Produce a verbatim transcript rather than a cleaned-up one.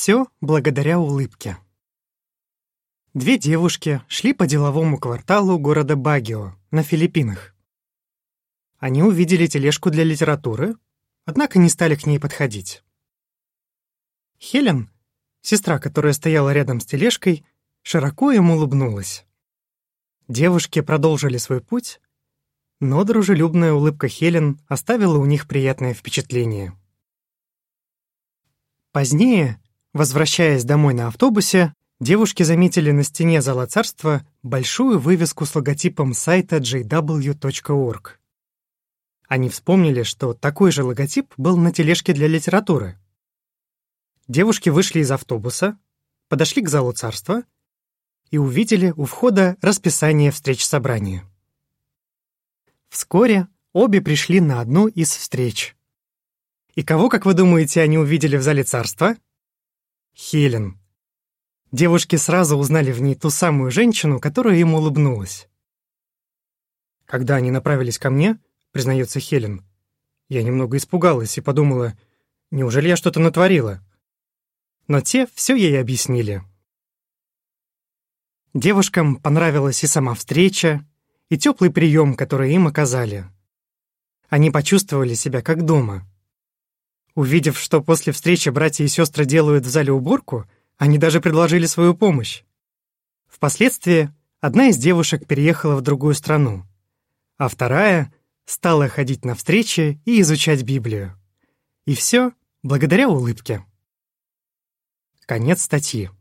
Все благодаря улыбке. Две девушки шли по деловому кварталу города Багио на Филиппинах. Они увидели тележку для литературы, однако не стали к ней подходить. Хелен, сестра, которая стояла рядом с тележкой, широко им улыбнулась. Девушки продолжили свой путь, но дружелюбная улыбка Хелен оставила у них приятное впечатление. Позднее, возвращаясь домой на автобусе, девушки заметили на стене зала царства большую вывеску с логотипом сайта джей дабл ю точка орг. Они вспомнили, что такой же логотип был на тележке для литературы. Девушки вышли из автобуса, подошли к залу царства и увидели у входа расписание встреч собрания. Вскоре обе пришли на одну из встреч. И кого, как вы думаете, они увидели в зале царства? Хелен. Девушки сразу узнали в ней ту самую женщину, которая им улыбнулась. Когда они направились ко мне, признается Хелен, я немного испугалась и подумала, неужели я что-то натворила? Но те все ей объяснили. Девушкам понравилась и сама встреча, и теплый прием, который им оказали. Они почувствовали себя как дома. Увидев, что после встречи братья и сестры делают в зале уборку, они даже предложили свою помощь. Впоследствии одна из девушек переехала в другую страну, а вторая стала ходить на встречи и изучать Библию. И все благодаря улыбке. Конец статьи.